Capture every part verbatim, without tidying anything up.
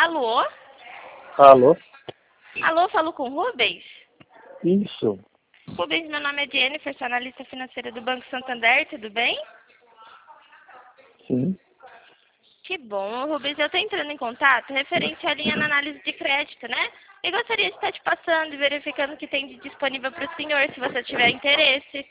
Alô? Alô? Alô, falo com o Rubens? Isso. Rubens, meu nome é Jennifer, sou analista financeira do Banco Santander, tudo bem? Sim. Que bom, Rubens, eu estou entrando em contato referente à linha na análise de crédito, né? E gostaria de estar te passando e verificando o que tem de disponível para o senhor, se você tiver interesse.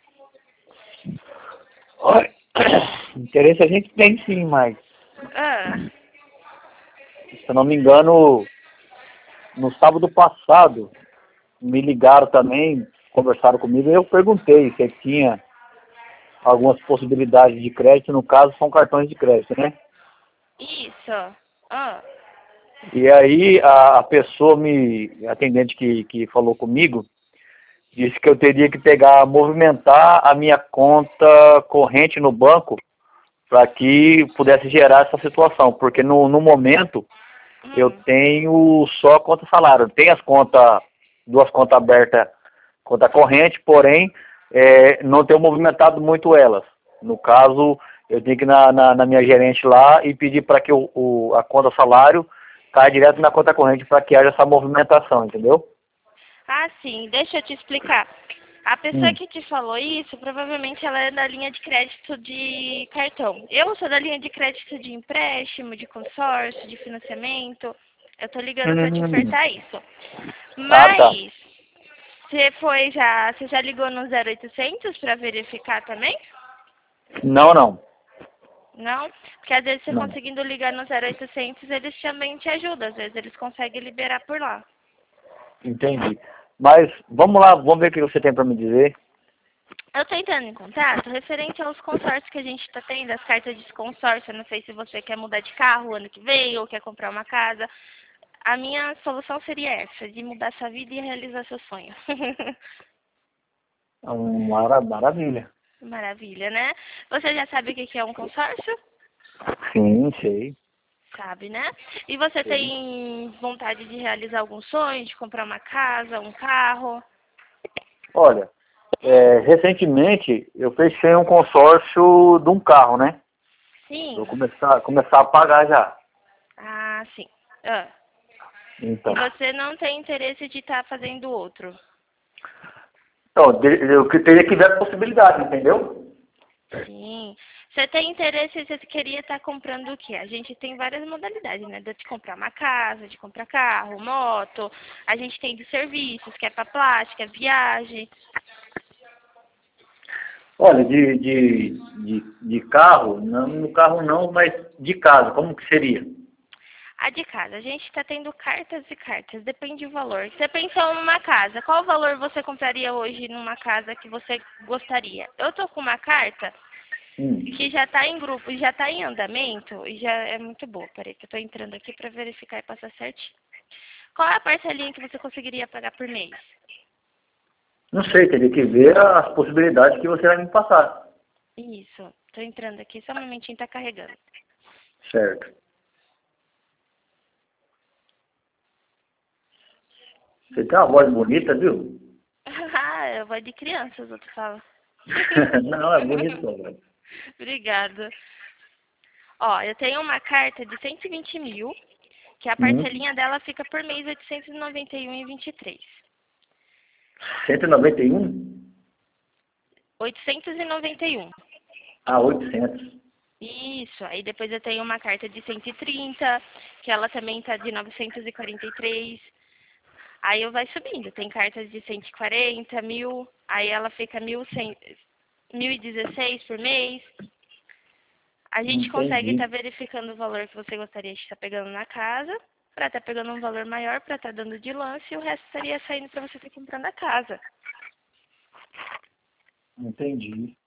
Olha, interesse a gente tem sim, mas Ah, se eu não me engano, no sábado passado, me ligaram também, conversaram comigo, e eu perguntei se tinha algumas possibilidades de crédito, no caso são cartões de crédito, né? isso. Ah, E aí a, a pessoa me, a atendente que, que falou comigo, disse que eu teria que pegar, movimentar a minha conta corrente no banco para que pudesse gerar essa situação, porque no, no momento eu hum, tenho só conta salário, tem as contas, duas contas abertas, conta corrente, porém é, não tenho movimentado muito elas. No caso, eu tenho que ir na, na, na minha gerente lá e pedir para que o, o, a conta salário caia direto na conta corrente para que haja essa movimentação, entendeu? Ah, sim, deixa eu te explicar. A pessoa Hum. que te falou isso, provavelmente ela é da linha de crédito de cartão. Eu sou da linha de crédito de empréstimo, de consórcio, de financiamento. Eu tô ligando para te Hum. ofertar isso. Ah, tá. Mas, você foi já, você já ligou no zero oitocentos para verificar também? Não, não. Não? Porque às vezes você Não. conseguindo ligar no zero oitocentos, eles também te ajudam. Às vezes eles conseguem liberar por lá. Entendi. Mas vamos lá, vamos ver o que você tem para me dizer. Eu estou entrando em contato referente aos consórcios que a gente está tendo, as cartas de consórcio. Eu não sei se você quer mudar de carro ano que vem ou quer comprar uma casa. A minha solução seria essa, de mudar sua vida e realizar seu sonho. Mara- Maravilha. Maravilha, né? Você já sabe o que que é um consórcio? Sim, sei. Sabe, né? E você sei. tem vontade de realizar algum sonho, de comprar uma casa, um carro? Olha, Hum, é, recentemente eu fechei um consórcio de um carro, né? Vou sim. começar, começar a pagar já. Ah, sim. Ah. E Então, você não tem interesse de estar fazendo outro? então de- eu que teria que ver a possibilidade, entendeu? Sim. Você tem interesse, você queria estar comprando o quê? A gente tem várias modalidades, né? De comprar uma casa, de comprar carro, moto. A gente tem de serviços, que é para plástica, viagem. Olha, de, de, de, de carro, não, no carro não, mas de casa, como que seria? A de casa, a gente está tendo cartas e cartas, depende do valor. Você pensou numa casa, qual valor você compraria hoje numa casa que você gostaria? Eu tô com uma carta Hum. que já está em grupo, já está em andamento e já é muito boa. Peraí que eu estou entrando aqui para verificar e passar certinho. Qual é a parcelinha que você conseguiria pagar por mês? Não sei, teria que ver as possibilidades que você vai me passar. Isso, estou entrando aqui, só um momentinho, está carregando. Certo. Você tem uma voz bonita, viu? Ah, eu vou de criança, os outros falam. Não, é bonito, velho. Obrigada. Ó, eu tenho uma carta de cento e vinte mil, que a Hum. parcelinha dela fica por mês oitocentos e noventa e um e vinte e três. cento e noventa e um? oitocentos e noventa e um. Ah, oitocentos. Isso, aí depois eu tenho uma carta de cento e trinta, que ela também tá de novecentos e quarenta e três. Aí eu vai subindo, tem cartas de cento e quarenta, mil, aí ela fica mil e cem, mil e dezesseis por mês. A gente consegue estar Entendi. verificando o valor que você gostaria de estar pegando na casa, para estar pegando um valor maior, para estar dando de lance, e o resto estaria saindo para você estar comprando a casa. Entendi.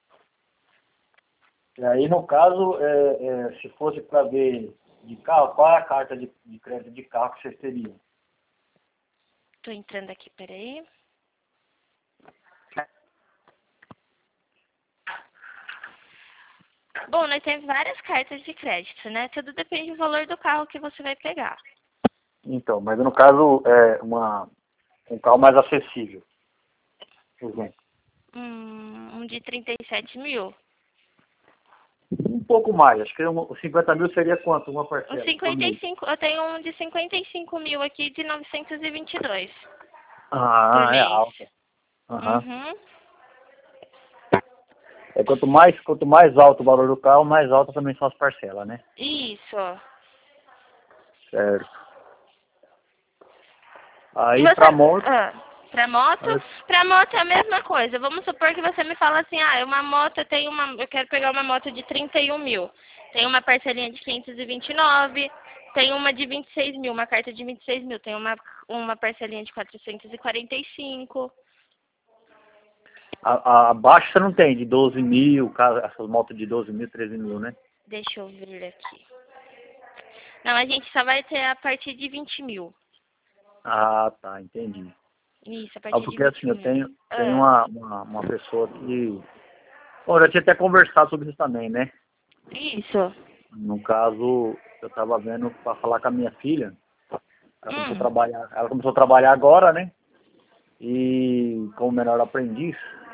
E aí, no caso, é, é, se fosse para ver de carro, qual é a carta de, de crédito de carro que vocês teriam? Tô entrando aqui, peraí. Bom, nós temos várias cartas de crédito, né? Tudo depende do valor do carro que você vai pegar. Então, mas no caso, é uma, um carro mais acessível, por exemplo. Hum, um de trinta e sete mil. Um pouco mais, acho que uns cinquenta mil seria quanto? Uma parcela? Os cinquenta e cinco, eu tenho um de cinquenta e cinco mil aqui de novecentos e vinte e dois por Ah, é mês. alto. Aham. Uhum. É, quanto mais, quanto mais alto o valor do carro, mais alta também são as parcelas, né? Isso. Certo. E Aí você, pra moto, ah, pra moto, pra moto é a mesma coisa. Vamos supor que você me fala assim, ah, uma moto, eu tenho uma, eu quero pegar uma moto de trinta e um mil. Tem uma parcelinha de quinhentos e vinte e nove, tem uma de vinte e seis mil, uma carta de vinte e seis mil, tem uma, uma parcelinha de quatrocentos e quarenta e cinco. a, a, abaixo você não tem, de doze mil, ca- essas motos de doze mil, treze mil, né? Deixa eu ver aqui. Não, a gente só vai ter a partir de vinte mil. Ah, tá, entendi. Isso, a Ah, partir de porque assim, vinte eu mil. tenho, tenho Ah, uma, uma, uma pessoa que... Bom, eu já tinha até conversado sobre isso também, né? isso. No caso, eu estava vendo para falar com a minha filha. Ela começou a Hum, trabalhar, ela começou a trabalhar agora, né? E como menor aprendiz,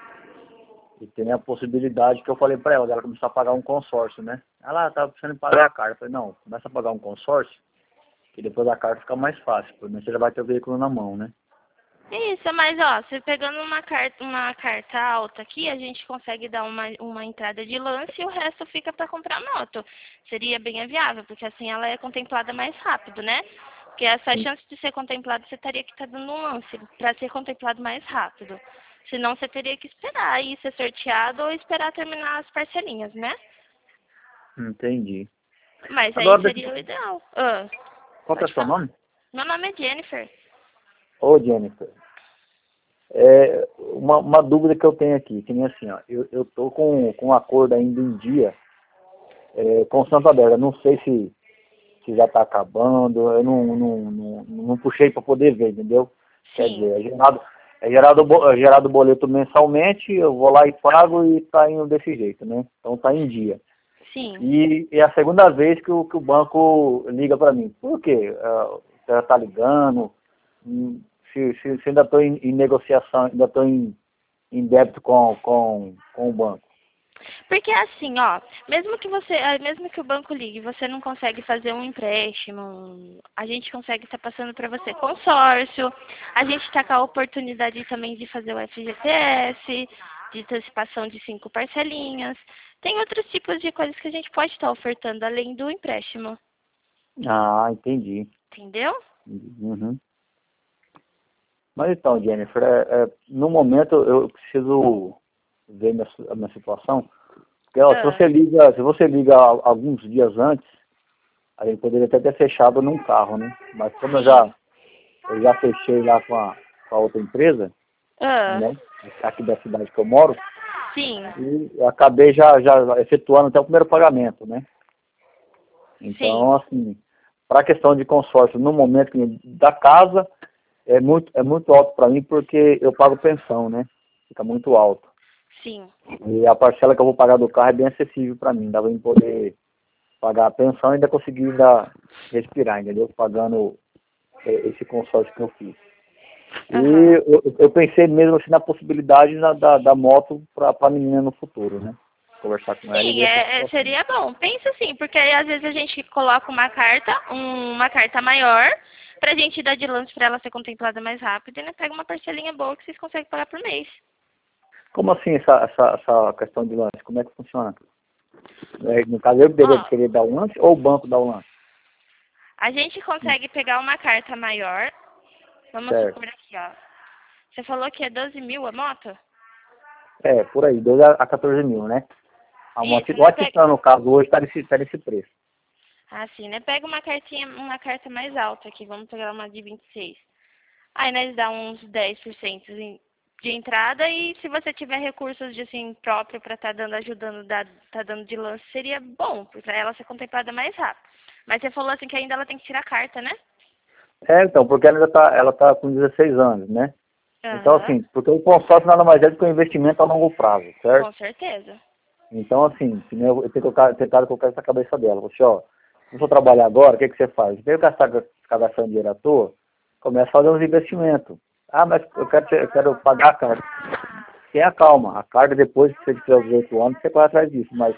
e tem a possibilidade que eu falei para ela, ela começou a pagar um consórcio, né? Ela estava precisando pagar a carta. Eu falei, não, começa a pagar um consórcio, que depois a carta fica mais fácil, pelo menos você já vai ter o veículo na mão, né? isso, mas ó, você pegando uma carta, uma carta alta aqui, a gente consegue dar uma, uma entrada de lance e o resto fica para comprar moto. Seria bem viável, porque assim ela é contemplada mais rápido, né? Porque essa Sim. chance de ser contemplado, você teria que estar dando um lance para ser contemplado mais rápido. Senão você teria que esperar aí ser sorteado ou esperar terminar as parcelinhas, né? Entendi. Mas aí Agora, deixa seria o eu- ideal. Ah, qual que é o pode seu falar. nome? Meu nome é Jennifer. Ô, Jennifer. É, uma, uma dúvida que eu tenho aqui, que nem assim, ó, eu, eu tô com, com um acordo ainda em dia é, com o Santander, eu não sei se, se já está acabando, eu não, não, não, não puxei para poder ver, entendeu? Quer Sim, dizer, é gerado, é gerado, bo- é gerado o boleto mensalmente, eu vou lá e pago e está indo desse jeito, né? Então está em dia. sim. E é a segunda vez que o, que o banco liga para mim. Por quê? Ah, você está ligando? Hum, Se, se, se ainda estou em, em negociação, ainda estou em, em débito com, com, com o banco. Porque assim, ó, mesmo que você, ah, mesmo que o banco ligue, você não consegue fazer um empréstimo, a gente consegue estar passando para você consórcio, a gente está com a oportunidade também de fazer o F G T S, de antecipação de cinco parcelinhas. Tem outros tipos de coisas que a gente pode estar ofertando além do empréstimo, Ah, entendi. entendeu? Uhum. Mas então, Jennifer, é, é, no momento eu preciso ver minha, si- a minha situação. Porque, ó, se Ah, você liga, se você liga a- alguns dias antes, a gente poderia até ter fechado num carro, né? Mas como eu sim. já, eu já fechei lá com a, com a outra empresa, Ah, né? Aqui da cidade que eu moro, sim, e eu acabei já, já efetuando até o primeiro pagamento, né? sim. Então, assim, para a questão de consórcio, no momento que- da casa, é muito, é muito alto para mim porque eu pago pensão, né? Fica muito alto. Sim. E a parcela que eu vou pagar do carro é bem acessível para mim. Dá para eu poder pagar a pensão e ainda conseguir ainda respirar, entendeu? Pagando eh, esse consórcio que eu fiz. E Aham. eu, eu pensei mesmo assim na possibilidade da, da, da moto para a menina no futuro, né? Conversar com ela e Sim, ver essa é, é- situação. seria bom. Pensa assim, porque aí às vezes a gente coloca uma carta, um- uma carta maior, pra gente dar de lance pra ela ser contemplada mais rápido, e né, pega uma parcelinha boa que vocês conseguem pagar por mês. Como assim essa, essa, essa questão de lance? Como é que funciona? É, no caso, eu que deveria Ó, querer dar o lance ou o banco dá o lance? a gente consegue pegar uma carta maior, vamos Certo. supor aqui, ó. Você falou que é doze mil a moto? É, por aí, doze a quatorze mil, né? A moto, Isso, o né? Pega, Atitã, no caso, hoje está nesse, tá nesse preço. assim, né? Pega uma cartinha, uma carta mais alta aqui, vamos pegar uma de vinte e seis. Aí nós dá uns dez por cento em- de entrada e se você tiver recursos de assim próprio para estar dando ajudando dar tá dando de lance seria bom, para ela ser contemplada mais rápido. Mas você falou assim que ainda ela tem que tirar carta, né? É, então, porque ela ainda tá, ela tá com dezesseis anos, né? Então, Aham. assim, porque o consórcio nada mais é do que um investimento a longo prazo, certo? Com certeza. Então, assim, que nem eu eu tenho colocado- tentado colocar essa cabeça dela. Você, ó, se eu for trabalhar agora, o que, que você faz? Em vez de gastar, ficar gastando dinheiro à toa, começa a fazer uns investimentos. Ah, mas eu quero, ter- eu quero pagar a carta. Tenha calma. A carta, depois que você tiver os dezoito anos, você corre atrás disso. Mas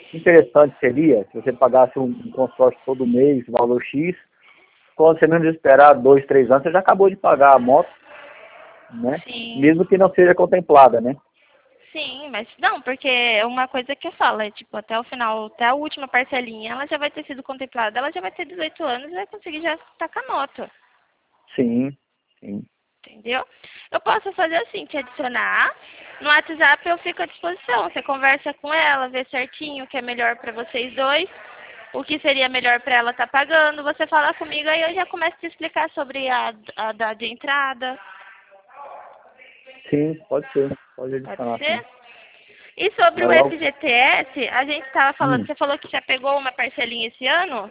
interessante seria se você pagasse um, um consórcio todo mês, valor X, quando você menos esperar dois, três anos, você já acabou de pagar a moto, né? Sim. Mesmo que não seja contemplada, né? Sim, mas não, porque é uma coisa que eu falo, é tipo, até o final, até a última parcelinha, ela já vai ter sido contemplada, ela já vai ter dezoito anos e vai conseguir já tacar a moto. Sim, sim. Entendeu? Eu posso fazer assim, te adicionar. No WhatsApp eu fico à disposição. Você conversa com ela, vê certinho o que é melhor para vocês dois, o que seria melhor para ela estar pagando. Você fala comigo, aí eu já começo a te explicar sobre a, a da de entrada. Sim, pode ser. Pode Pode adicionar, sim. ser? E sobre Mas o logo... F G T S, a gente estava falando, Hum, você falou que já pegou uma parcelinha esse ano?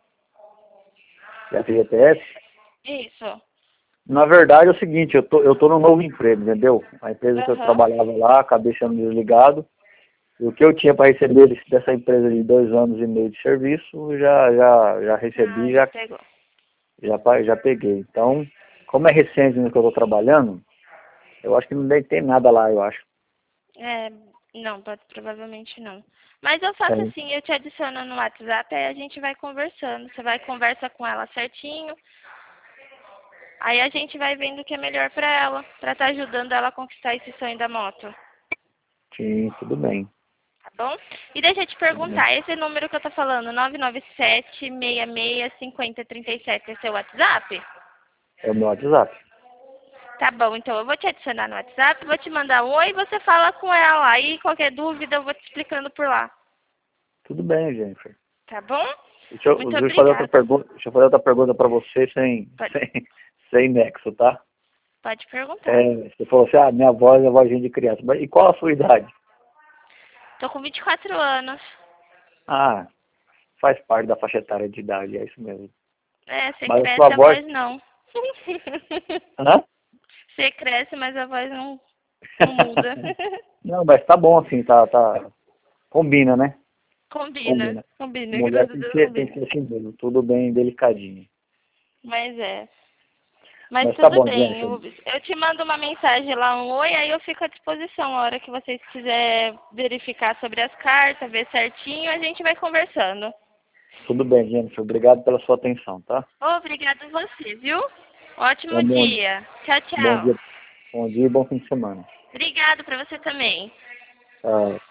F G T S? Isso. Na verdade é o seguinte, eu tô, eu tô num novo emprego, entendeu? A empresa que eu Aham. trabalhava lá, acabei sendo desligado. E o que eu tinha para receber desse- dessa empresa de dois anos e meio de serviço, já, já, já Ah, recebi, já já, pegou. já, pa- já peguei. Então, como é recente no que eu estou trabalhando, eu acho que não deve ter nada lá, eu acho. É, não, pode, provavelmente não. Mas eu faço É, assim, eu te adiciono no WhatsApp, aí a gente vai conversando. Você vai conversa com ela certinho. Aí a gente vai vendo o que é melhor pra ela, pra estar ajudando ela a conquistar esse sonho da moto. sim, tudo bem, Tá bom? E deixa eu te tudo bem. perguntar, esse número que eu tô falando, nove nove sete, seis seis, cinco zero três sete, é seu WhatsApp? É o meu WhatsApp. Tá bom, então eu vou te adicionar no WhatsApp, vou te mandar um oi e você fala com ela. Aí qualquer dúvida eu vou te explicando por lá. Tudo bem, Jennifer. Tá bom? Deixa eu, Muito deixa eu fazer outra obrigada. pergunta, deixa eu fazer outra pergunta para você sem, Pode, sem, sem nexo, tá? pode perguntar. É, você falou assim, ah, minha voz é vozinha de criança. Mas e qual a sua idade? Tô com vinte e quatro anos. Ah, faz parte da faixa etária de idade, é isso mesmo. É, você Mas a sua cresce, a voz... voz não. Hã? Você cresce, mas a voz não, não muda. Não, mas tá bom assim, tá, tá... Combina, né? Combina, Combina. combina, Mulher graças a tem que Deus ser, tem que combina. ser assim mesmo, tudo bem delicadinho. Mas é. Mas Mas tá tudo bom, bem. Jennifer. Eu, eu te mando uma mensagem lá, um oi, aí eu fico à disposição. A hora que vocês quiserem verificar sobre as cartas, ver certinho, a gente vai conversando. Tudo bem, Jennifer. Obrigado pela sua atenção, tá? Obrigada a você, viu? Então, Ótimo bom, dia. Tchau, bom tchau. dia, bom dia e bom fim de semana. Obrigado para você também. Tchau.